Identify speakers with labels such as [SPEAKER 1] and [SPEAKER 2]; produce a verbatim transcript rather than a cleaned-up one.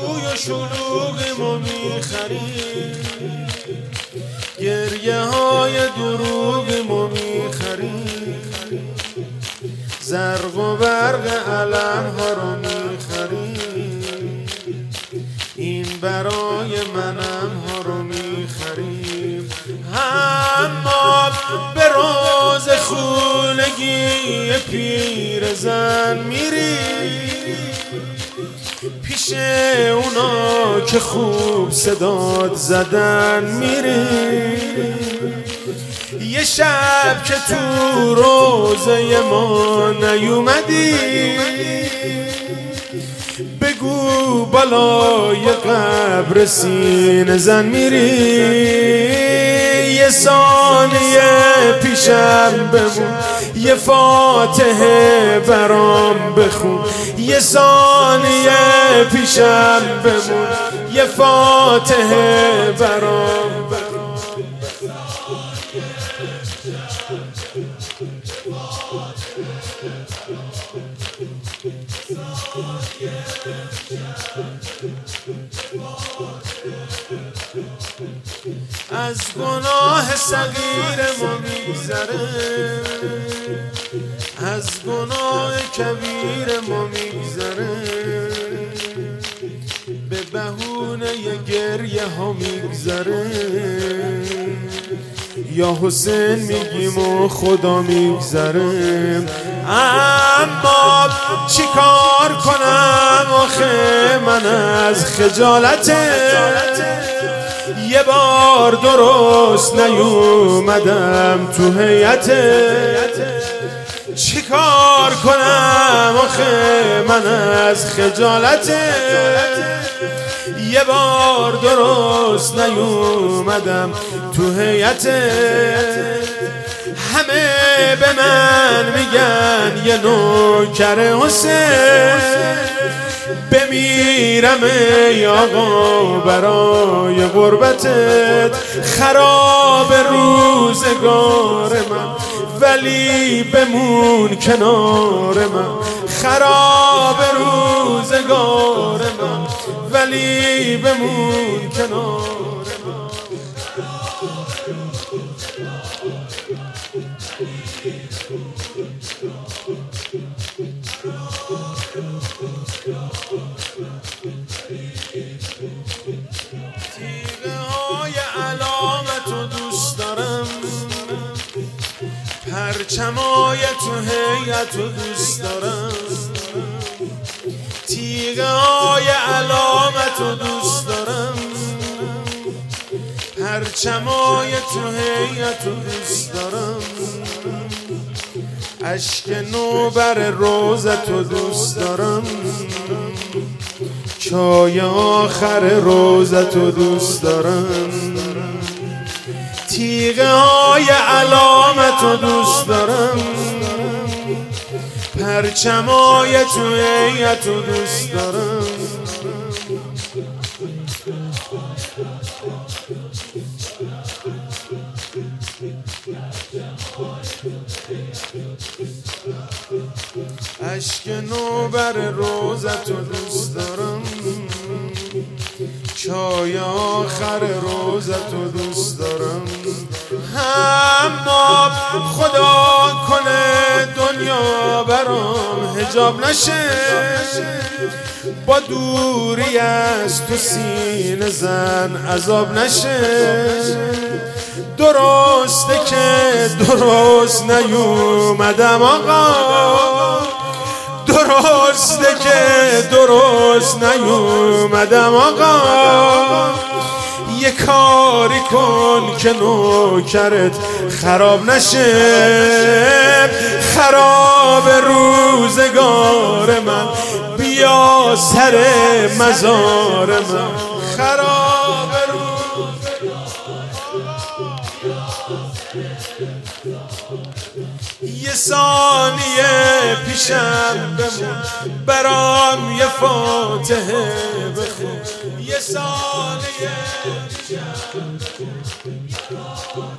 [SPEAKER 1] روی و شلوغمو میخری، گریه های دروغمو میخری، زرق و برق علم ها رو میخری، این برای منم ها رو میخری. اما به روز خونگی پیرزن میری، پیش اونا که خوب صدات زدن میری. یه شب که تو روزه ما نیومدی، بگو بالای قبر سینه زن میری. یه ثانیه پیشم بمون، یه فاتحه برام بخون. یه ثانیه پیشم بمون، یه فاتحه برام بخون. از گناه صغیر ما میگذره، از گناه کبیر ما میگذره، به بهونه گریه ها میگذره. یا حسین میگیم و خدا میگذره. اما چی کار کنم آخه من از خجالت، یه بار درست نیومدم تو هیئت. چی کار کنم آخه من از خجالت، یه بار درست نیومدم تو هیئت. همه به من میگن یه نوکر حسین، بمیرم ای آقا برای غربتت. خراب روزگار من ولی بمون کنار من، خراب روزگار من ولی بمون کنار من. تیغه های علامتو دوست دارم، پرچمای تو هیئتو دوست دارم. تیغه های علامتو دوست دارم، پرچمای تو هیئتو دوست دارم. اشک نوبر روزتو دوست دارم، چای آخر روزتو دوست دارم. تیغه های علامتو دوست دارم، پرچمای تو هیئتو دوست دارم. اشک نوبر روزتو دوست دارم، چای آخر روزتو دوست دارم. اما خدا کنه دنیا برام حجاب نشه، با دوری از تو سینه زن عذاب نشه. درسته که درست نیومدم آقا، درسته که درست نیومدم آقا. یه کاری کن که نوکرت خراب نشه، خراب روزگار من بیا سر مزار من، خراب یه ثانیه پیشم بمون، برام یه فاتحه بخون. یه ثانیه پیشم بمون.